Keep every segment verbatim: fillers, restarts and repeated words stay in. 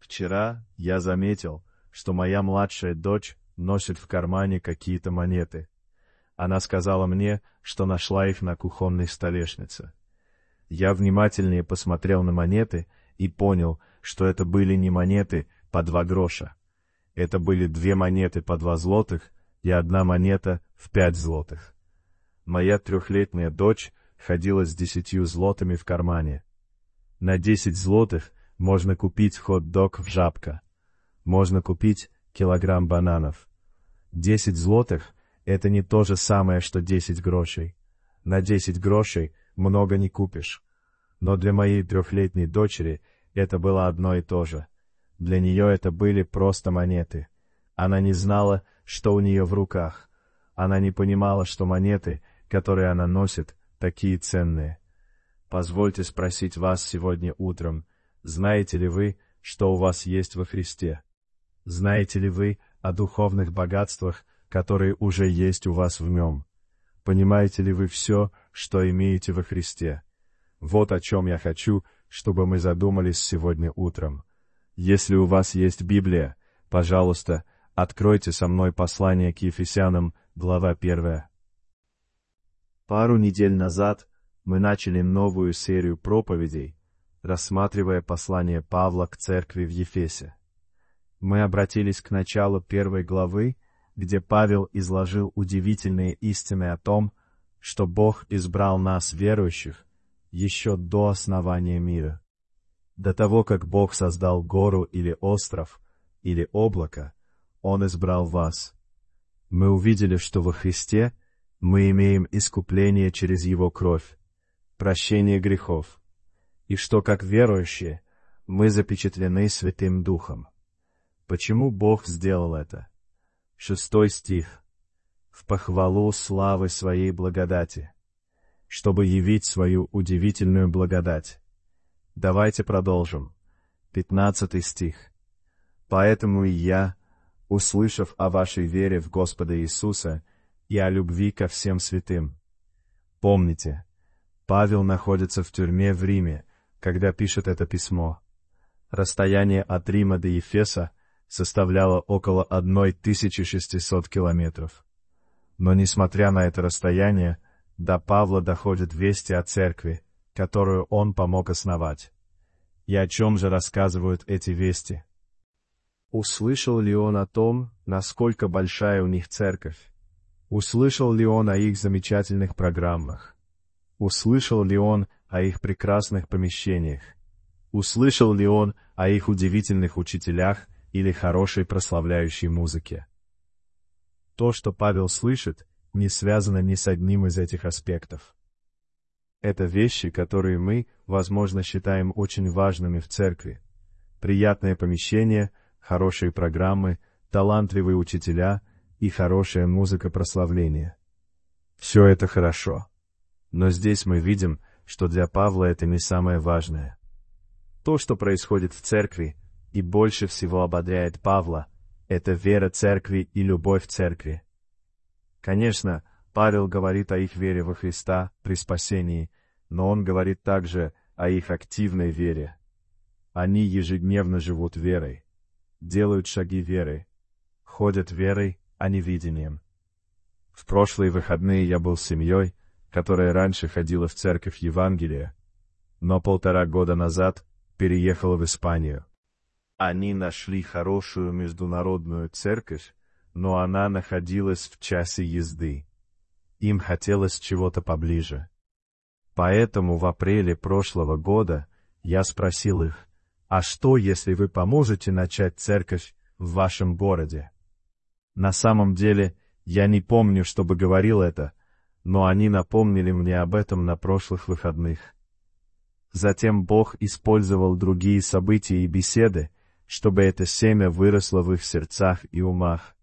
Вчера я заметил, что моя младшая дочь носит в кармане какие-то монеты. Она сказала мне, что нашла их на кухонной столешнице. Я внимательнее посмотрел на монеты и понял, что это были не монеты по два гроша. Это были две монеты по два злотых и одна монета в пять злотых. Моя трехлетняя дочь ходила с десятью злотами в кармане. На десять злотых можно купить хот-дог в Жабка. Можно купить килограмм бананов. Десять злотых — это не то же самое, что десять грошей. На десять грошей много не купишь. Но для моей трехлетней дочери это было одно и то же. Для нее это были просто монеты. Она не знала, что у нее в руках. Она не понимала, что монеты, которые она носит, такие ценные. Позвольте спросить вас сегодня утром, знаете ли вы, что у вас есть во Христе? Знаете ли вы о духовных богатствах, которые уже есть у вас в нем? Понимаете ли вы все, что имеете во Христе? Вот о чем я хочу, чтобы мы задумались сегодня утром. Если у вас есть Библия, пожалуйста, откройте со мной послание к Ефесянам, глава первая. Пару недель назад мы начали новую серию проповедей, рассматривая послание Павла к церкви в Ефесе. Мы обратились к началу первой главы, где Павел изложил удивительные истины о том, что Бог избрал нас, верующих, еще до основания мира. До того, как Бог создал гору или остров, или облако, Он избрал вас. Мы увидели, что во Христе мы имеем искупление через Его кровь, прощение грехов, и что, как верующие, мы запечатлены Святым Духом. Почему Бог сделал это? Шестой стих. «В похвалу славы Своей благодати», чтобы явить свою удивительную благодать. Давайте продолжим. Пятнадцатый стих. «Поэтому и я, услышав о вашей вере в Господа Иисуса и о любви ко всем святым». Помните, Павел находится в тюрьме в Риме, когда пишет это письмо. Расстояние от Рима до Ефеса составляло около тысячи шестисот километров. Но несмотря на это расстояние, до Павла доходят вести о церкви, которую он помог основать. И о чем же рассказывают эти вести? Услышал ли он о том, насколько большая у них церковь? Услышал ли он о их замечательных программах? Услышал ли он о их прекрасных помещениях? Услышал ли он о их удивительных учителях или хорошей прославляющей музыке? То, что Павел слышит, не связано ни с одним из этих аспектов. Это вещи, которые мы, возможно, считаем очень важными в церкви. Приятное помещение, хорошие программы, талантливые учителя и хорошая музыка прославления. Все это хорошо. Но здесь мы видим, что для Павла это не самое важное. То, что происходит в церкви, и больше всего ободряет Павла, это вера церкви и любовь церкви. Конечно, Павел говорит о их вере во Христа при спасении, но он говорит также о их активной вере. Они ежедневно живут верой, делают шаги веры, ходят верой, а не видением. В прошлые выходные я был с семьей, которая раньше ходила в церковь Евангелия, но полтора года назад переехала в Испанию. Они нашли хорошую международную церковь, но она находилась в часе езды. Им хотелось чего-то поближе. Поэтому в апреле прошлого года я спросил их, а что, если вы поможете начать церковь в вашем городе? На самом деле, я не помню, чтобы говорил это, но они напомнили мне об этом на прошлых выходных. Затем Бог использовал другие события и беседы, чтобы это семя выросло в их сердцах и умах.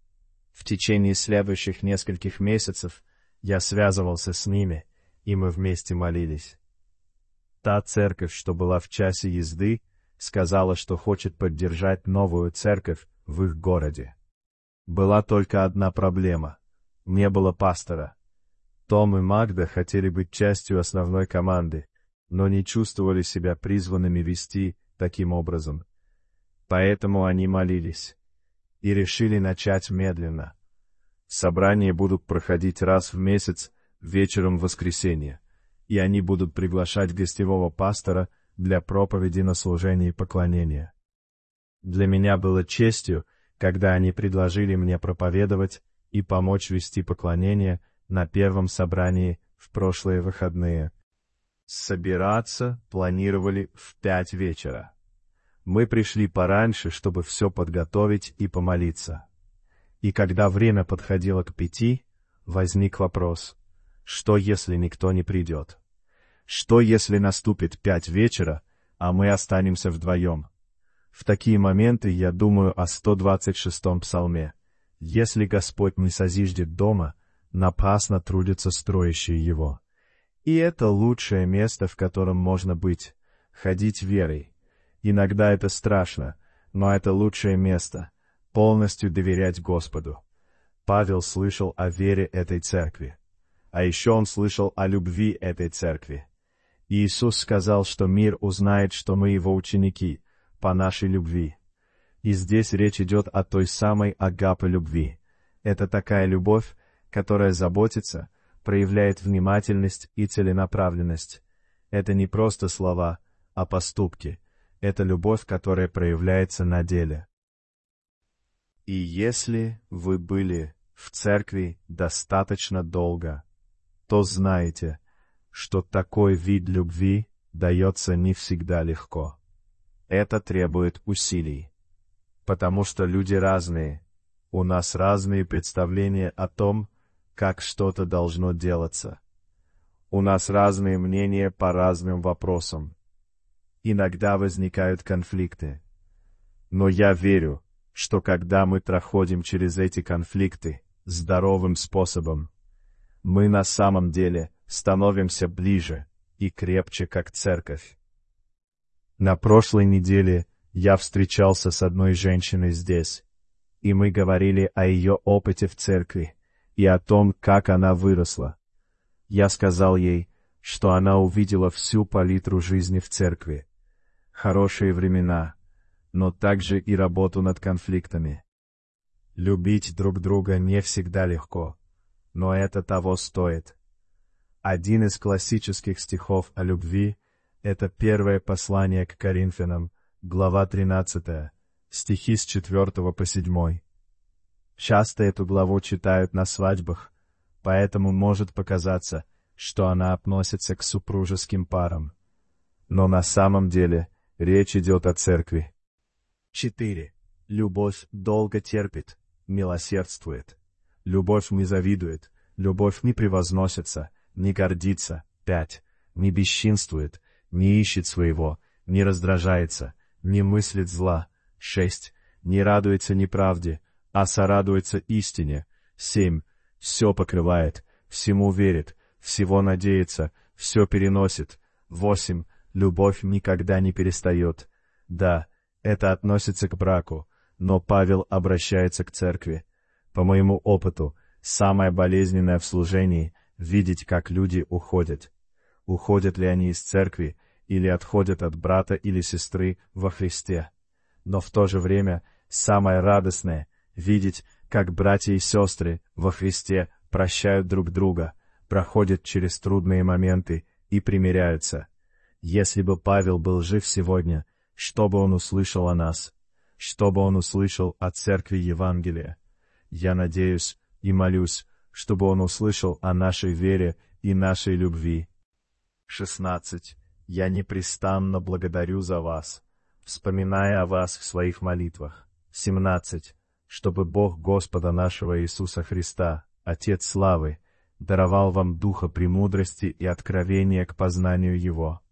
В течение следующих нескольких месяцев я связывался с ними, и мы вместе молились. Та церковь, что была в часе езды, сказала, что хочет поддержать новую церковь в их городе. Была только одна проблема — не было пастора. Том и Магда хотели быть частью основной команды, но не чувствовали себя призванными вести таким образом. Поэтому они молились и решили начать медленно. Собрания будут проходить раз в месяц, вечером в воскресенье, и они будут приглашать гостевого пастора для проповеди на служении поклонения. Для меня было честью, когда они предложили мне проповедовать и помочь вести поклонение на первом собрании в прошлые выходные. Собираться планировали в пять вечера. Мы пришли пораньше, чтобы все подготовить и помолиться. И когда время подходило к пяти, возник вопрос: что если никто не придет? Что если наступит пять вечера, а мы останемся вдвоем? В такие моменты я думаю о сто двадцать шестом псалме. «Если Господь не созиждет дома, напрасно трудятся строящие его». И это лучшее место, в котором можно быть, ходить верой. Иногда это страшно, но это лучшее место, полностью доверять Господу. Павел слышал о вере этой церкви. А еще он слышал о любви этой церкви. Иисус сказал, что мир узнает, что мы его ученики, по нашей любви. И здесь речь идет о той самой агапе любви. Это такая любовь, которая заботится, проявляет внимательность и целенаправленность. Это не просто слова, а поступки. Это любовь, которая проявляется на деле. И если вы были в церкви достаточно долго, то знаете, что такой вид любви дается не всегда легко. Это требует усилий. Потому что люди разные. У нас разные представления о том, как что-то должно делаться. У нас разные мнения по разным вопросам. Иногда возникают конфликты. Но я верю, что когда мы проходим через эти конфликты здоровым способом, мы на самом деле становимся ближе и крепче как церковь. На прошлой неделе я встречался с одной женщиной здесь, и мы говорили о ее опыте в церкви и о том, как она выросла. Я сказал ей, что она увидела всю палитру жизни в церкви. Хорошие времена, но также и работу над конфликтами. Любить друг друга не всегда легко, но это того стоит. Один из классических стихов о любви — это первое послание к Коринфянам, глава тринадцатая, стихи с четвертого по седьмой. Часто эту главу читают на свадьбах, поэтому может показаться, что она относится к супружеским парам. Но на самом деле речь идет о церкви. четыре. Любовь долго терпит, милосердствует. Любовь не завидует, любовь не превозносится, не гордится. пять. Не бесчинствует, не ищет своего, не раздражается, не мыслит зла. шесть. Не радуется неправде, а сорадуется истине. семь. Все покрывает, всему верит, всего надеется, все переносит. восемь. Любовь никогда не перестает. Да, это относится к браку, но Павел обращается к церкви. По моему опыту, самое болезненное в служении — видеть, как люди уходят. Уходят ли они из церкви, или отходят от брата или сестры во Христе. Но в то же время самое радостное — видеть, как братья и сестры во Христе прощают друг друга, проходят через трудные моменты и примиряются. Если бы Павел был жив сегодня, что бы он услышал о нас? Что бы он услышал о церкви Евангелия? Я надеюсь и молюсь, чтобы он услышал о нашей вере и нашей любви. шестнадцать. Я непрестанно благодарю за вас, вспоминая о вас в своих молитвах. семнадцать. Чтобы Бог Господа нашего Иисуса Христа, Отец славы, даровал вам духа премудрости и откровения к познанию Его.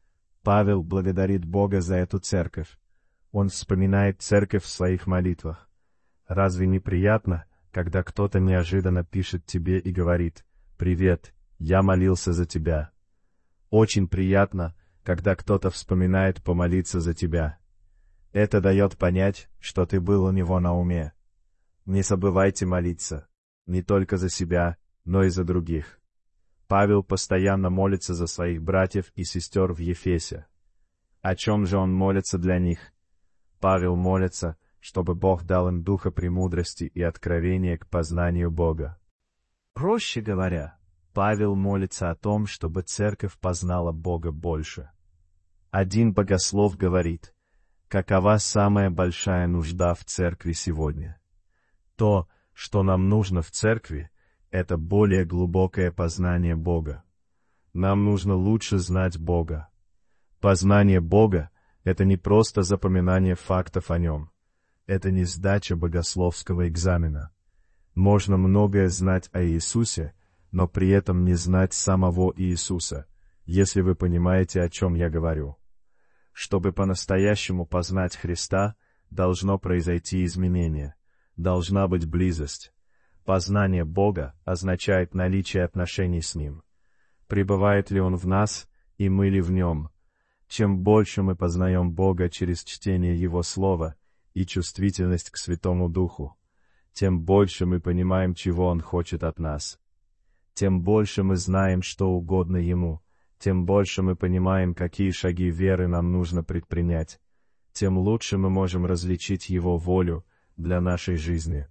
Павел благодарит Бога за эту церковь. Он вспоминает церковь в своих молитвах. Разве не приятно, когда кто-то неожиданно пишет тебе и говорит: «Привет, я молился за тебя». Очень приятно, когда кто-то вспоминает помолиться за тебя. Это дает понять, что ты был у него на уме. Не забывайте молиться, не только за себя, но и за других. Павел постоянно молится за своих братьев и сестер в Ефесе. О чем же он молится для них? Павел молится, чтобы Бог дал им духа премудрости и откровения к познанию Бога. Проще говоря, Павел молится о том, чтобы церковь познала Бога больше. Один богослов говорит, какова самая большая нужда в церкви сегодня? То, что нам нужно в церкви, это более глубокое познание Бога. Нам нужно лучше знать Бога. Познание Бога — это не просто запоминание фактов о Нем. Это не сдача богословского экзамена. Можно многое знать о Иисусе, но при этом не знать самого Иисуса, если вы понимаете, о чем я говорю. Чтобы по-настоящему познать Христа, должно произойти изменение, должна быть близость. Познание Бога означает наличие отношений с Ним. Пребывает ли Он в нас, и мы ли в Нем? Чем больше мы познаем Бога через чтение Его Слова и чувствительность к Святому Духу, тем больше мы понимаем, чего Он хочет от нас. Тем больше мы знаем, что угодно Ему, тем больше мы понимаем, какие шаги веры нам нужно предпринять, тем лучше мы можем различить Его волю для нашей жизни.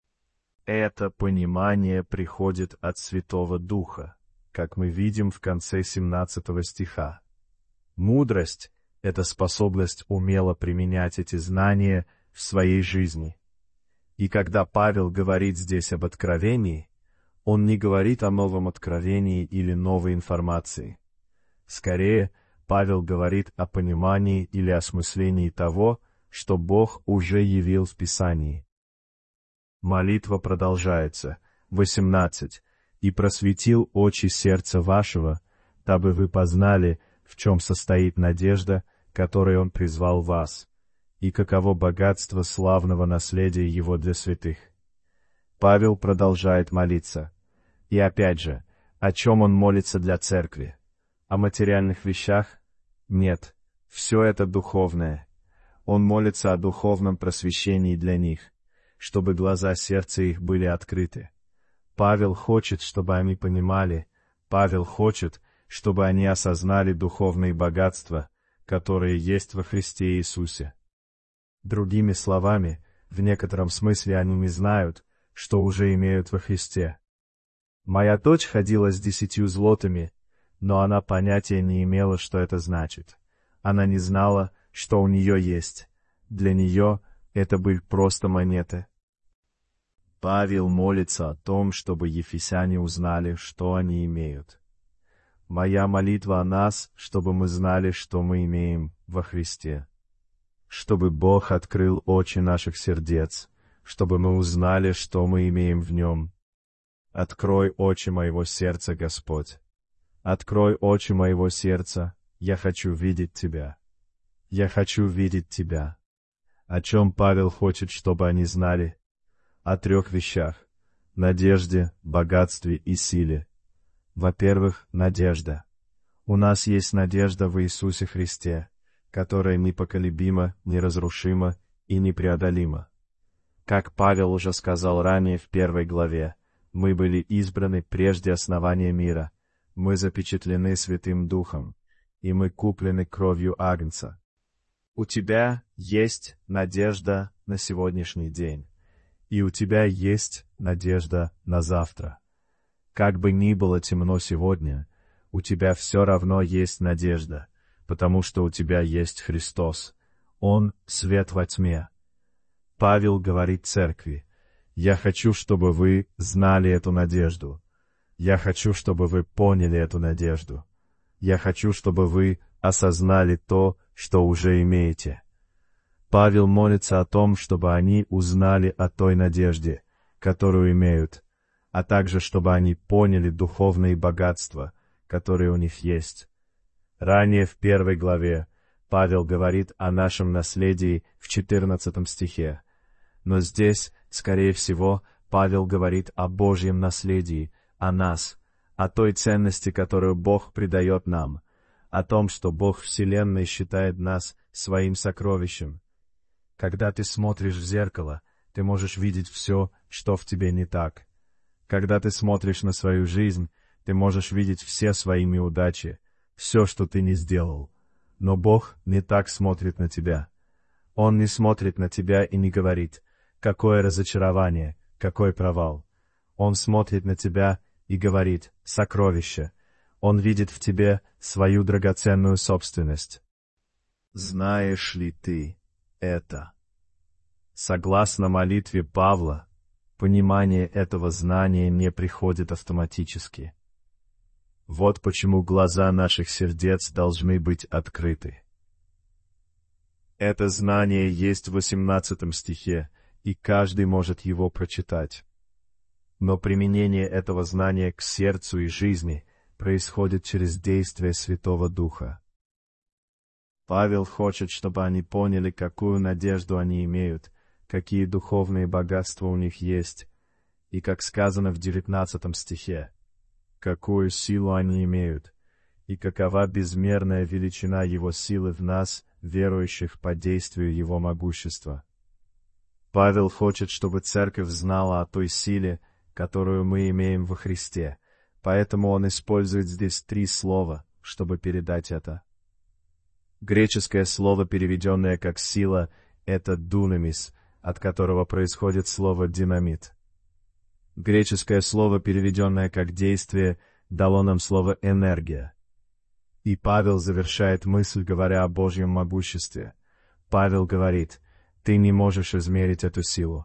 Это понимание приходит от Святого Духа, как мы видим в конце семнадцатого стиха. Мудрость — это способность умело применять эти знания в своей жизни. И когда Павел говорит здесь об откровении, он не говорит о новом откровении или новой информации. Скорее, Павел говорит о понимании или осмыслении того, что Бог уже явил в Писании. Молитва продолжается. восемнадцать. «И просветил очи сердца вашего, дабы вы познали, в чем состоит надежда, которой Он призвал вас, и каково богатство славного наследия Его для святых». Павел продолжает молиться. И опять же, о чем он молится для церкви? О материальных вещах? Нет, все это духовное. Он молится о духовном просвещении для них, чтобы глаза сердца их были открыты. Павел хочет, чтобы они понимали, Павел хочет, чтобы они осознали духовные богатства, которые есть во Христе Иисусе. Другими словами, в некотором смысле они не знают, что уже имеют во Христе. Моя дочь ходила с десятью злотами, но она понятия не имела, что это значит. Она не знала, что у нее есть. Для нее это были просто монеты. Павел молится о том, чтобы ефесяне узнали, что они имеют. Моя молитва о нас, чтобы мы знали, что мы имеем во Христе. Чтобы Бог открыл очи наших сердец, чтобы мы узнали, что мы имеем в Нем. Открой очи моего сердца, Господь. Открой очи моего сердца, я хочу видеть Тебя. Я хочу видеть Тебя. О чем Павел хочет, чтобы они знали? О трех вещах: надежде, богатстве и силе. Во-первых, надежда. У нас есть надежда в Иисусе Христе, которая непоколебима, неразрушима и непреодолима. Как Павел уже сказал ранее в первой главе, мы были избраны прежде основания мира, мы запечатлены Святым Духом, и мы куплены кровью Агнца. У тебя есть надежда на сегодняшний день, и у тебя есть надежда на завтра. Как бы ни было темно сегодня, у тебя все равно есть надежда, потому что у тебя есть Христос. Он — свет во тьме. Павел говорит церкви: «Я хочу, чтобы вы знали эту надежду. Я хочу, чтобы вы поняли эту надежду. Я хочу, чтобы вы осознали то, что уже имеете». Павел молится о том, чтобы они узнали о той надежде, которую имеют, а также чтобы они поняли духовные богатства, которые у них есть. Ранее в первой главе Павел говорит о нашем наследии в четырнадцатом стихе, но здесь, скорее всего, Павел говорит о Божьем наследии, о нас, о той ценности, которую Бог придает нам, о том, что Бог Вселенной считает нас своим сокровищем. Когда ты смотришь в зеркало, ты можешь видеть все, что в тебе не так. Когда ты смотришь на свою жизнь, ты можешь видеть все свои неудачи, все, что ты не сделал. Но Бог не так смотрит на тебя. Он не смотрит на тебя и не говорит: «Какое разочарование, какой провал». Он смотрит на тебя и говорит: «Сокровище». Он видит в тебе свою драгоценную собственность. Знаешь ли ты это? Согласно молитве Павла, понимание этого знания не приходит автоматически. Вот почему глаза наших сердец должны быть открыты. Это знание есть в восемнадцатом стихе, и каждый может его прочитать. Но применение этого знания к сердцу и жизни происходит через действие Святого Духа. Павел хочет, чтобы они поняли, какую надежду они имеют, какие духовные богатства у них есть, и, как сказано в девятнадцатом стихе, какую силу они имеют, и какова безмерная величина Его силы в нас, верующих по действию Его могущества. Павел хочет, чтобы церковь знала о той силе, которую мы имеем во Христе, поэтому он использует здесь три слова, чтобы передать это. Греческое слово, переведенное как «сила», — это «дунамис», от которого происходит слово «динамит». Греческое слово, переведенное как «действие», дало нам слово «энергия». И Павел завершает мысль, говоря о Божьем могуществе. Павел говорит: «Ты не можешь измерить эту силу».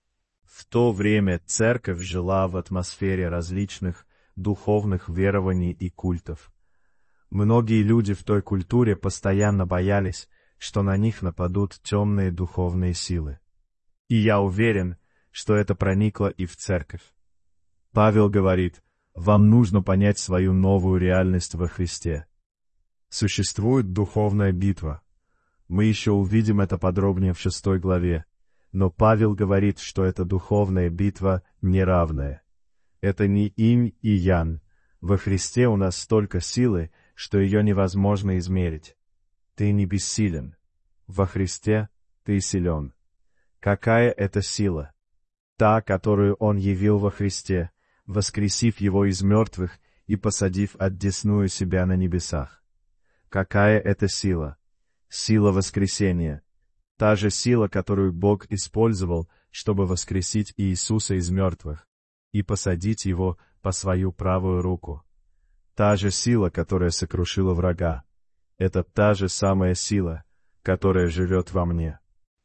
В то время церковь жила в атмосфере различных духовных верований и культов. Многие люди в той культуре постоянно боялись, что на них нападут темные духовные силы. И я уверен, что это проникло и в церковь. Павел говорит: вам нужно понять свою новую реальность во Христе. Существует духовная битва. Мы еще увидим это подробнее в шестой главе. Но Павел говорит, что эта духовная битва неравная. Это не инь и ян. Во Христе у нас столько силы, что ее невозможно измерить. Ты не бессилен. Во Христе ты силен. Какая это сила? Та, которую Он явил во Христе, воскресив Его из мертвых и посадив одесную себя на небесах. Какая это сила? Сила воскресения. Та же сила, которую Бог использовал, чтобы воскресить Иисуса из мертвых и посадить Его по свою правую руку. Та же сила, которая сокрушила врага. Это та же самая сила, которая живет во мне.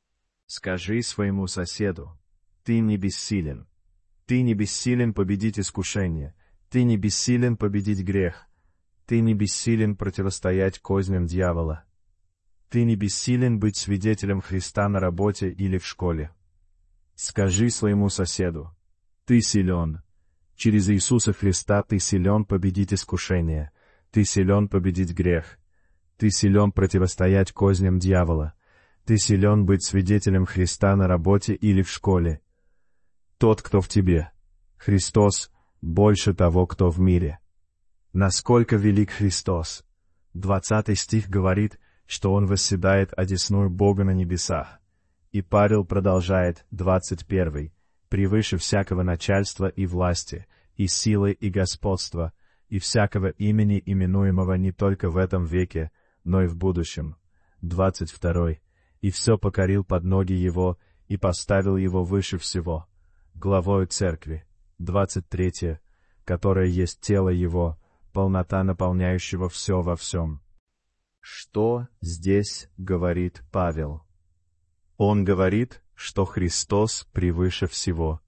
Скажи своему соседу: ты не бессилен. Ты не бессилен победить искушение. Ты не бессилен победить грех. Ты не бессилен противостоять козням дьявола. Ты не бессилен быть свидетелем Христа на работе или в школе. Скажи своему соседу: ты силен. Через Иисуса Христа ты силен победить искушение. Ты силен победить грех. Ты силен противостоять козням дьявола. Ты силен быть свидетелем Христа на работе или в школе. Тот, кто в тебе, Христос, больше того, кто в мире. Насколько велик Христос! Двадцатый стих говорит, что Он восседает одесную Бога на небесах. И Павел продолжает, двадцать первый, превыше всякого начальства и власти, и силы и господства, и всякого имени, именуемого не только в этом веке, но и в будущем. двадцать второй, и все покорил под ноги Его, и поставил Его выше всего, главою церкви. двадцать третье, которое есть тело Его, полнота наполняющего все во всем. Что здесь говорит Павел? Он говорит, что Христос превыше всего.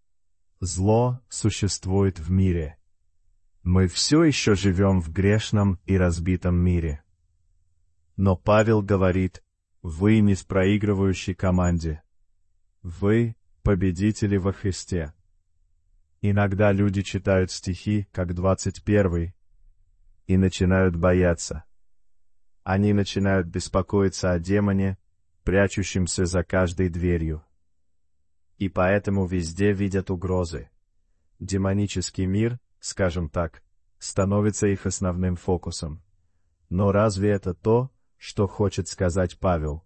Зло существует в мире. Мы все еще живем в грешном и разбитом мире. Но Павел говорит: вы не в проигрывающей команде. Вы победители во Христе. Иногда люди читают стихи, как двадцать первый, и начинают бояться. Они начинают беспокоиться о демоне, прячущемся за каждой дверью. И поэтому везде видят угрозы. Демонический мир, скажем так, становится их основным фокусом. Но разве это то, что хочет сказать Павел?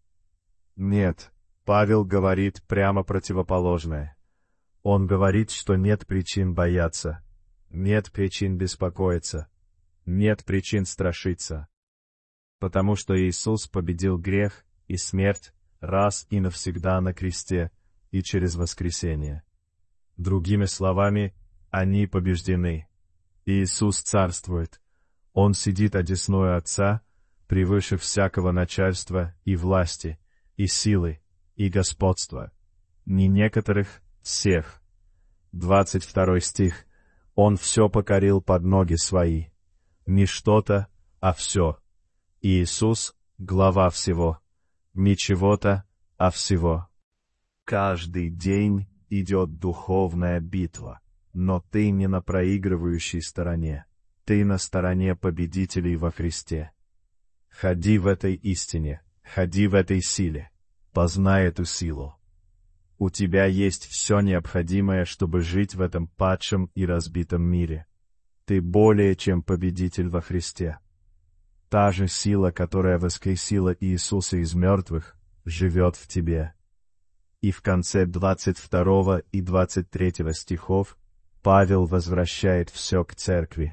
Нет, Павел говорит прямо противоположное. Он говорит, что нет причин бояться, нет причин беспокоиться, нет причин страшиться. Потому что Иисус победил грех и смерть, раз и навсегда на кресте и через воскресение. Другими словами, они побеждены. Иисус царствует. Он сидит одесную Отца, превыше всякого начальства и власти, и силы, и господства. Не некоторых, всех. Двадцать второй стих. Он все покорил под ноги свои. Не что-то, а все. Иисус — глава всего. Не чего-то, а всего. Каждый день идет духовная битва, но ты не на проигрывающей стороне. Ты на стороне победителей во Христе. Ходи в этой истине, ходи в этой силе. Познай эту силу. У тебя есть все необходимое, чтобы жить в этом падшем и разбитом мире. Ты более чем победитель во Христе. Та же сила, которая воскресила Иисуса из мертвых, живет в тебе. И в конце двадцать второго и двадцать третьего стихов Павел возвращает все к церкви.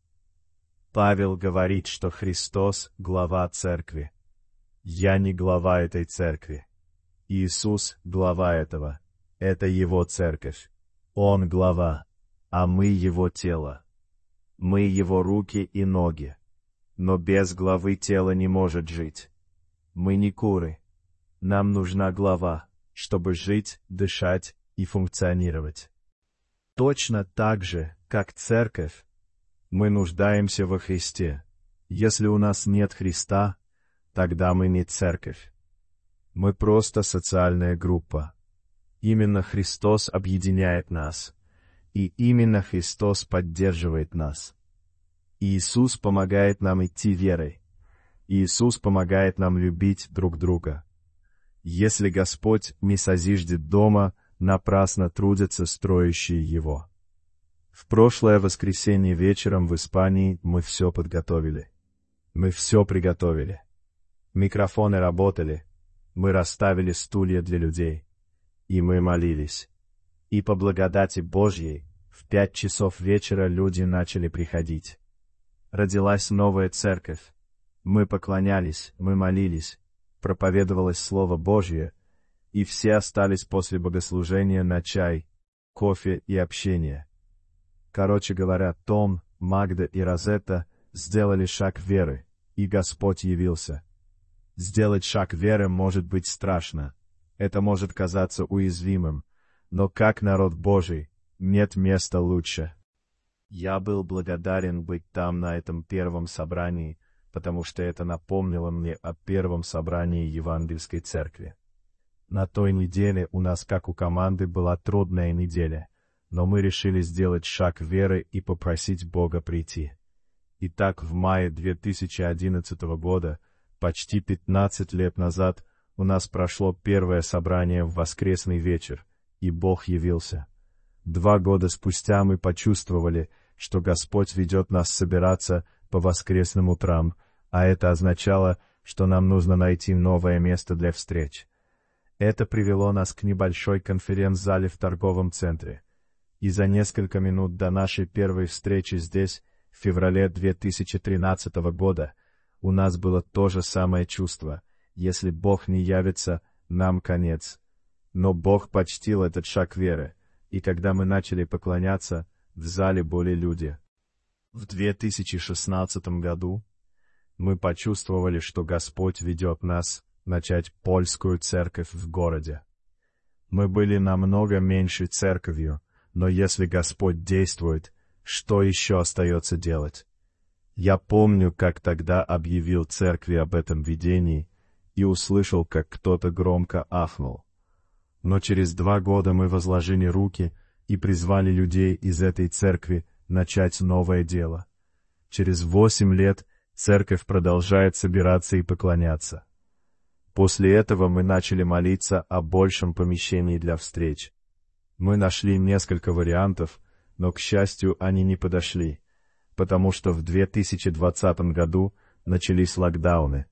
Павел говорит, что Христос — глава церкви. Я не глава этой церкви. Иисус — глава этого. Это Его церковь. Он глава, а мы Его тело. Мы Его руки и ноги. Но без главы тело не может жить. Мы не куры. Нам нужна глава, чтобы жить, дышать и функционировать. Точно так же, как церковь, мы нуждаемся во Христе. Если у нас нет Христа, тогда мы не церковь. Мы просто социальная группа. Именно Христос объединяет нас, и именно Христос поддерживает нас. Иисус помогает нам идти верой. Иисус помогает нам любить друг друга. Если Господь не созиждет дома, напрасно трудятся строящие его. В прошлое воскресенье вечером в Испании мы все подготовили. Мы все приготовили. Микрофоны работали. Мы расставили стулья для людей. И мы молились. И по благодати Божьей в пять часов вечера люди начали приходить. Родилась новая церковь. Мы поклонялись, мы молились, проповедовалось Слово Божье, и все остались после богослужения на чай, кофе и общение. Короче говоря, Том, Магда и Розетта сделали шаг веры, и Господь явился. Сделать шаг веры может быть страшно, это может казаться уязвимым, но как народ Божий, нет места лучше. Я был благодарен быть там на этом первом собрании, потому что это напомнило мне о первом собрании Евангельской церкви. На той неделе у нас, как у команды, была трудная неделя, но мы решили сделать шаг веры и попросить Бога прийти. Итак, в мае две тысячи одиннадцатого года, почти пятнадцать лет назад, у нас прошло первое собрание в воскресный вечер, и Бог явился. Два года спустя мы почувствовали, что Господь ведет нас собираться по воскресным утрам, а это означало, что нам нужно найти новое место для встреч. Это привело нас к небольшой конференц-зале в торговом центре. И за несколько минут до нашей первой встречи здесь, в феврале две тысячи тринадцатого года, у нас было то же самое чувство: если Бог не явится, нам конец. Но Бог почтил этот шаг веры, и когда мы начали поклоняться, в зале были люди. В две тысячи шестнадцатом году мы почувствовали, что Господь ведет нас начать польскую церковь в городе. Мы были намного меньшей церковью, но если Господь действует, что еще остается делать? Я помню, как тогда объявил церкви об этом видении и услышал, как кто-то громко ахнул. Но через два года мы возложили руки и призвали людей из этой церкви начать новое дело. Через восемь лет церковь продолжает собираться и поклоняться. После этого мы начали молиться о большем помещении для встреч. Мы нашли несколько вариантов, но, к счастью, они не подошли, потому что в две тысячи двадцатом году начались локдауны.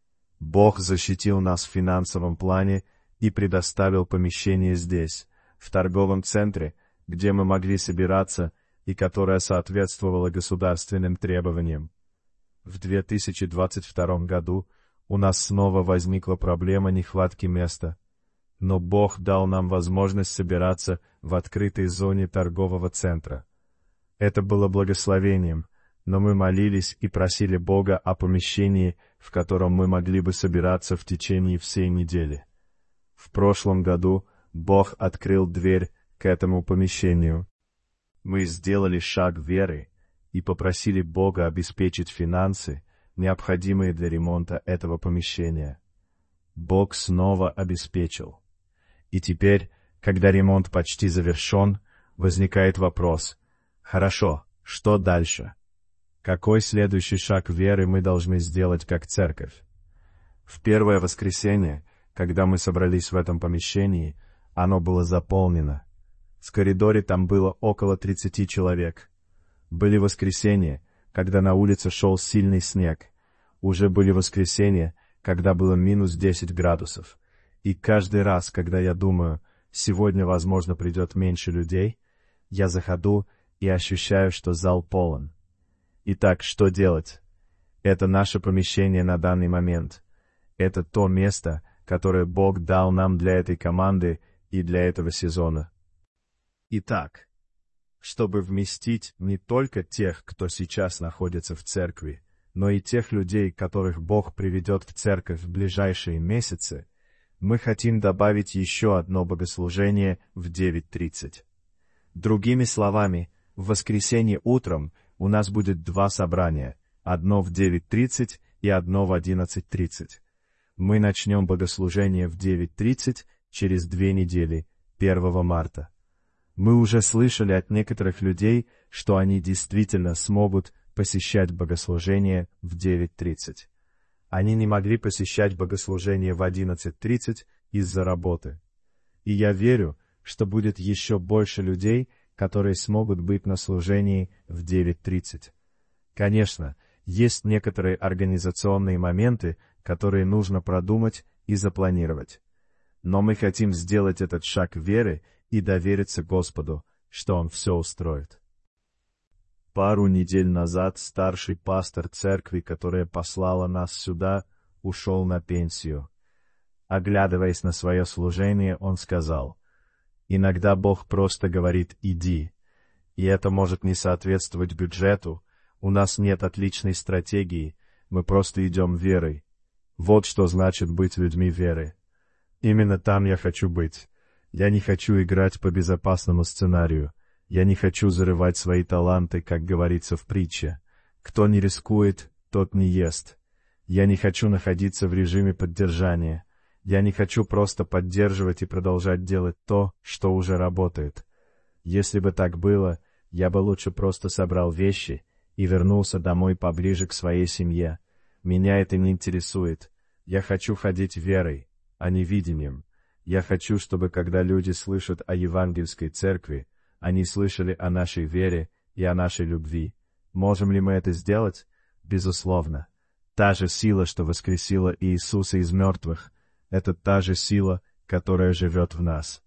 Бог защитил нас в финансовом плане и предоставил помещение здесь, в торговом центре, где мы могли собираться и которое соответствовало государственным требованиям. В две тысячи двадцать втором году у нас снова возникла проблема нехватки места. Но Бог дал нам возможность собираться в открытой зоне торгового центра. Это было благословением, но мы молились и просили Бога о помещении, в котором мы могли бы собираться в течение всей недели. В прошлом году Бог открыл дверь к этому помещению. Мы сделали шаг веры и попросили Бога обеспечить финансы, необходимые для ремонта этого помещения. Бог снова обеспечил. И теперь, когда ремонт почти завершен, возникает вопрос: хорошо, что дальше? Какой следующий шаг веры мы должны сделать как церковь? В первое воскресенье, когда мы собрались в этом помещении, оно было заполнено. В коридоре там было около тридцати человек. Были воскресенья, когда на улице шел сильный снег. Уже были воскресенья, когда было минус десять градусов. И каждый раз, когда я думаю, сегодня, возможно, придет меньше людей, я заходу и ощущаю, что зал полон. Итак, что делать? Это наше помещение на данный момент. Это то место, которое Бог дал нам для этой команды и для этого сезона. Итак, чтобы вместить не только тех, кто сейчас находится в церкви, но и тех людей, которых Бог приведет в церковь в ближайшие месяцы, мы хотим добавить еще одно богослужение в девять тридцать. Другими словами, в воскресенье утром у нас будет два собрания, одно в девять тридцать и одно в одиннадцать тридцать. Мы начнем богослужение в девять тридцать через две недели, первого марта. Мы уже слышали от некоторых людей, что они действительно смогут посещать богослужение в девять тридцать. Они не могли посещать богослужение в одиннадцать тридцать из-за работы. И я верю, что будет еще больше людей, которые смогут быть на служении в девять тридцать. Конечно, есть некоторые организационные моменты, которые нужно продумать и запланировать. Но мы хотим сделать этот шаг веры и довериться Господу, что Он все устроит. Пару недель назад старший пастор церкви, которая послала нас сюда, ушел на пенсию. Оглядываясь на свое служение, он сказал: «Иногда Бог просто говорит «иди», и это может не соответствовать бюджету, у нас нет отличной стратегии, мы просто идем верой. Вот что значит быть людьми веры. Именно там я хочу быть. Я не хочу играть по безопасному сценарию. Я не хочу зарывать свои таланты, как говорится в притче. Кто не рискует, тот не ест. Я не хочу находиться в режиме поддержания. Я не хочу просто поддерживать и продолжать делать то, что уже работает. Если бы так было, я бы лучше просто собрал вещи и вернулся домой поближе к своей семье. Меня это не интересует. Я хочу ходить верой, а не видением. Я хочу, чтобы когда люди слышат о евангельской церкви, они слышали о нашей вере и о нашей любви. Можем ли мы это сделать? Безусловно. Та же сила, что воскресила Иисуса из мертвых, это та же сила, которая живет в нас.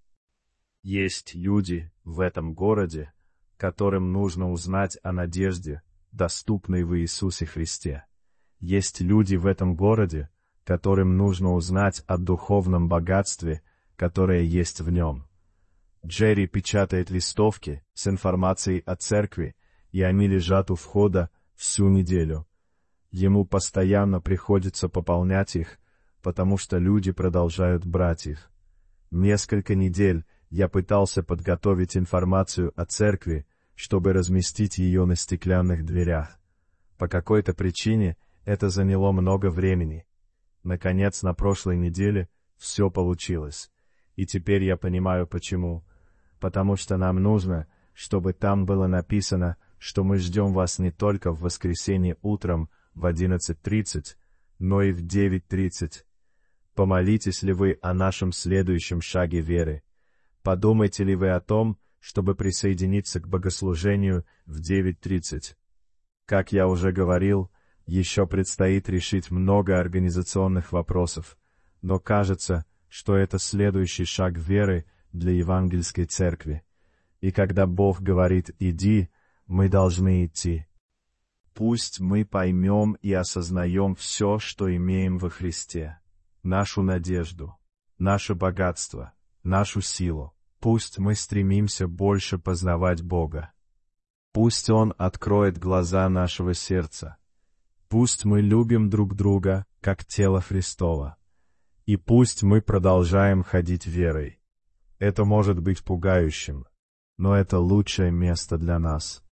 Есть люди в этом городе, которым нужно узнать о надежде, доступной в Иисусе Христе. Есть люди в этом городе, которым нужно узнать о духовном богатстве, которое есть в нем. Джерри печатает листовки с информацией о церкви, и они лежат у входа всю неделю. Ему постоянно приходится пополнять их, потому что люди продолжают брать их. Несколько недель я пытался подготовить информацию о церкви, чтобы разместить ее на стеклянных дверях. По какой-то причине это заняло много времени. Наконец, на прошлой неделе все получилось. И теперь я понимаю, почему. Потому что нам нужно, чтобы там было написано, что мы ждем вас не только в воскресенье утром в одиннадцать тридцать, но и в девять тридцать. Помолитесь ли вы о нашем следующем шаге веры? Подумайте ли вы о том, чтобы присоединиться к богослужению в девять тридцать? Как я уже говорил, еще предстоит решить много организационных вопросов, но кажется, что это следующий шаг веры для евангельской церкви. И когда Бог говорит «иди», мы должны идти. Пусть мы поймем и осознаем все, что имеем во Христе, нашу надежду, наше богатство, нашу силу. Пусть мы стремимся больше познавать Бога. Пусть Он откроет глаза нашего сердца. Пусть мы любим друг друга, как тело Христово. И пусть мы продолжаем ходить верой. Это может быть пугающим, но это лучшее место для нас.